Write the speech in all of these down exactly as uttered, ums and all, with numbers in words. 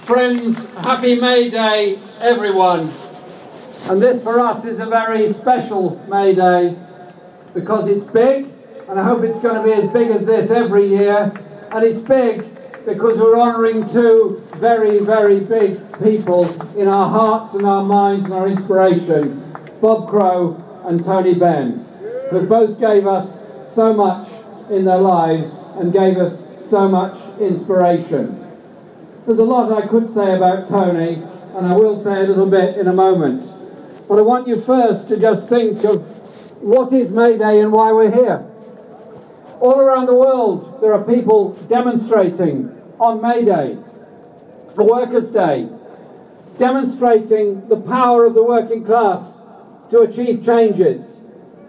Friends, happy May Day, everyone. And this for us is a very special May Day because it's big, and I hope it's going to be as big as this every year. And it's big because we're honouring two very, very big people in our hearts and our minds and our inspiration, Bob Crow and Tony Benn, who both gave us so much in their lives and gave us so much inspiration. There's a lot I could say about Tony, and I will say a little bit in a moment. But I want you first to just think of what is May Day and why we're here. All around the world, there are people demonstrating on May Day, the Workers' Day, demonstrating the power of the working class to achieve changes,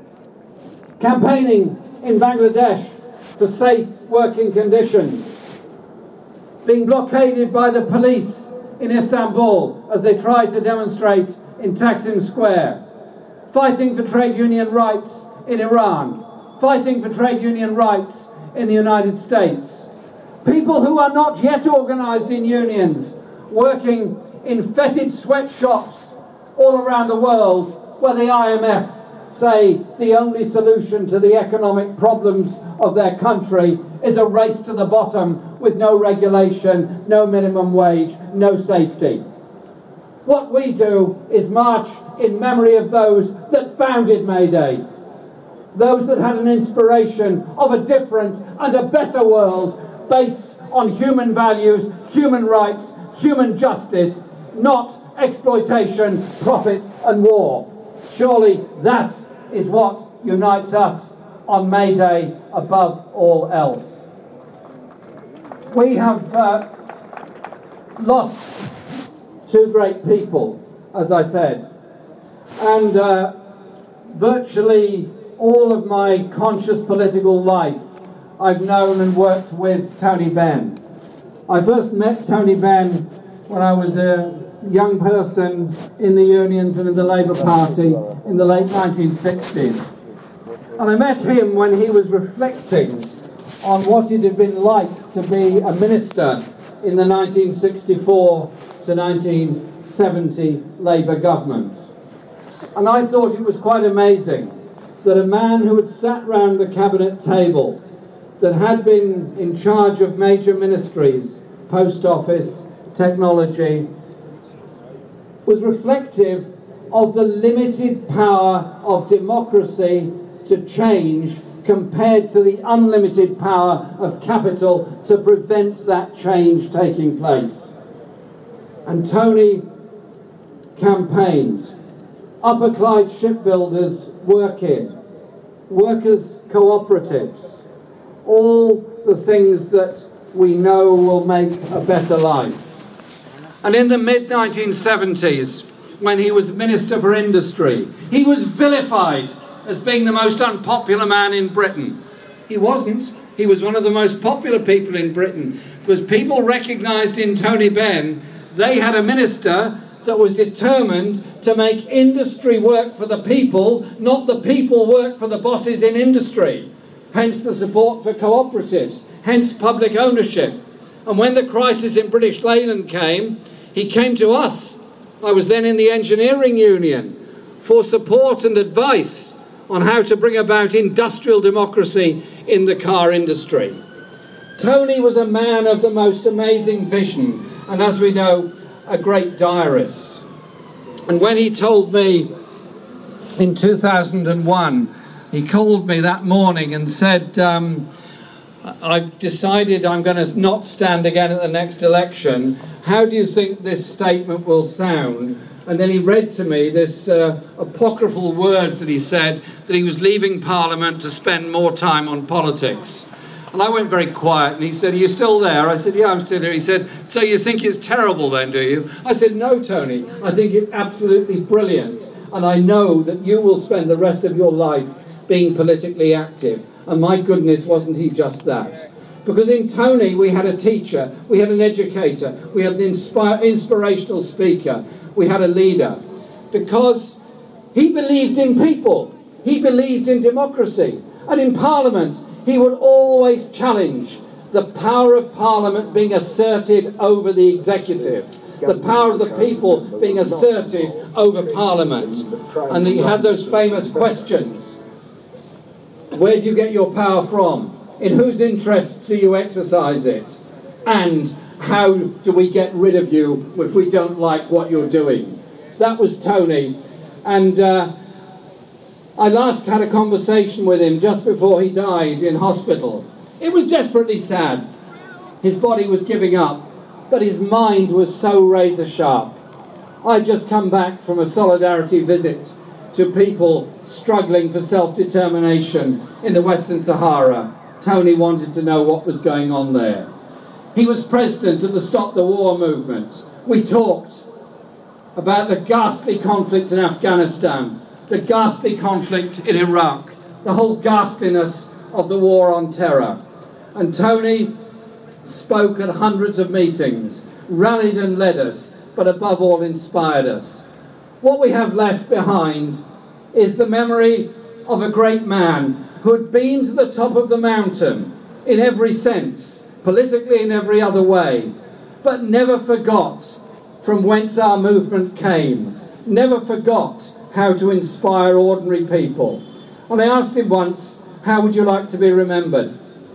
campaigning in Bangladesh for safe working conditions, being blockaded by the police in Istanbul as they try to demonstrate in Taksim Square, fighting for trade union rights in Iran, fighting for trade union rights in the United States. People who are not yet organised in unions, working in fetid sweatshops all around the world, where the I M F say the only solution to the economic problems of their country is a race to the bottom with no regulation, no minimum wage, no safety. What we do is march in memory of those that founded May Day, those that had an inspiration of a different and a better world based on human values, human rights, human justice, not exploitation, profit and war. Surely that is what unites us on May Day above all else. We have uh, lost two great people, as I said, and uh, virtually all of my conscious political life I've known and worked with Tony Benn. I first met Tony Benn when I was a young person in the unions and in the Labour Party in the late nineteen sixties. And I met him when he was reflecting on what it had been like to be a minister in the nineteen sixty-four to nineteen seventy Labour government. And I thought it was quite amazing that a man who had sat round the cabinet table, that had been in charge of major ministries, post office, technology, was reflective of the limited power of democracy to change compared to the unlimited power of capital to prevent that change taking place. And Tony campaigned. Upper Clyde shipbuilders work in, workers' cooperatives, all the things that we know will make a better life. And in the mid nineteen seventies, when he was Minister for Industry, he was vilified as being the most unpopular man in Britain. He wasn't. He was one of the most popular people in Britain, because people recognised in Tony Benn they had a minister that was determined to make industry work for the people, not the people work for the bosses in industry. Hence the support for cooperatives, hence public ownership. And when the crisis in British Leyland came, he came to us. I was then in the engineering union for support and advice on how to bring about industrial democracy in the car industry. Tony was a man of the most amazing vision, and as we know, a great diarist. And when he told me in two thousand one, he called me that morning and said, um, I've decided I'm going to not stand again at the next election. How do you think this statement will sound? And then he read to me this uh, apocryphal words that he said, that he was leaving Parliament to spend more time on politics. And I went very quiet, and he said, are you still there? I said, yeah, I'm still here. He said, so you think it's terrible then, do you? I said, no, Tony, I think it's absolutely brilliant. And I know that you will spend the rest of your life being politically active. And my goodness, wasn't he just that? Because in Tony, we had a teacher, we had an educator, we had an inspire, inspirational speaker, we had a leader. Because he believed in people, he believed in democracy. And in Parliament, he would always challenge the power of Parliament being asserted over the executive, the power of the people being asserted over Parliament. And he had those famous questions. Where do you get your power from? In whose interests do you exercise it? And how do we get rid of you if we don't like what you're doing? That was Tony. And uh, I last had a conversation with him just before he died in hospital. It was desperately sad. His body was giving up, but his mind was so razor sharp. I'd just come back from a solidarity visit to people struggling for self-determination in the Western Sahara. Tony wanted to know what was going on there. He was president of the Stop the War movement. We talked about the ghastly conflict in Afghanistan, the ghastly conflict in Iraq, the whole ghastliness of the war on terror. And Tony spoke at hundreds of meetings, rallied and led us, but above all inspired us. What we have left behind is the memory of a great man who had been to the top of the mountain in every sense, politically in every other way, but never forgot from whence our movement came, never forgot how to inspire ordinary people. And I asked him once, how would you like to be remembered?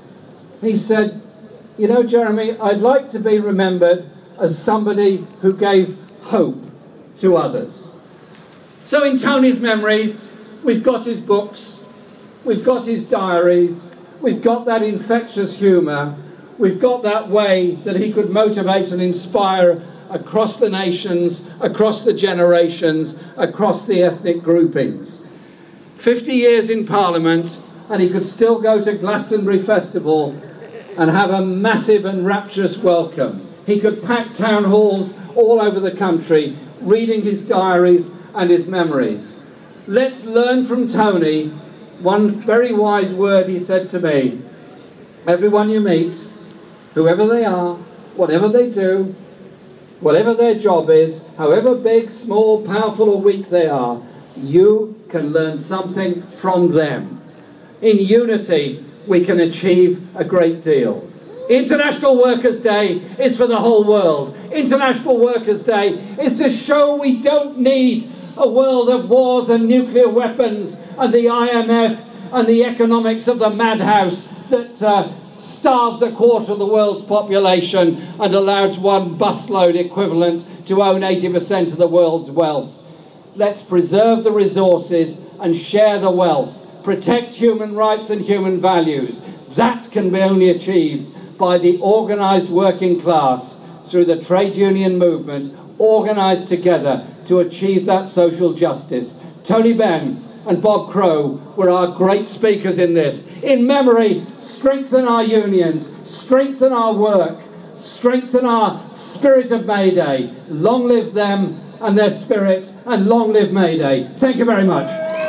He said, you know, Jeremy, I'd like to be remembered as somebody who gave hope to others. So in Tony's memory, we've got his books, we've got his diaries, we've got that infectious humour, we've got that way that he could motivate and inspire across the nations, across the generations, across the ethnic groupings. Fifty years in Parliament, and he could still go to Glastonbury Festival and have a massive and rapturous welcome. He could pack town halls all over the country, reading his diaries and his memories. Let's learn from Tony one very wise word he said to me. Everyone you meet, whoever they are, whatever they do, whatever their job is, however big, small, powerful or weak they are, you can learn something from them. In unity, we can achieve a great deal. International Workers' Day is for the whole world. International Workers' Day is to show we don't need a world of wars and nuclear weapons and the I M F and the economics of the madhouse that uh, starves a quarter of the world's population and allows one busload equivalent to own eighty percent of the world's wealth. Let's preserve the resources and share the wealth. Protect human rights and human values. That can be only achieved by the organised working class through the trade union movement, organised together to achieve that social justice. Tony Benn and Bob Crow were our great speakers in this. In memory, strengthen our unions, strengthen our work, strengthen our spirit of May Day. Long live them and their spirit, and long live May Day. Thank you very much.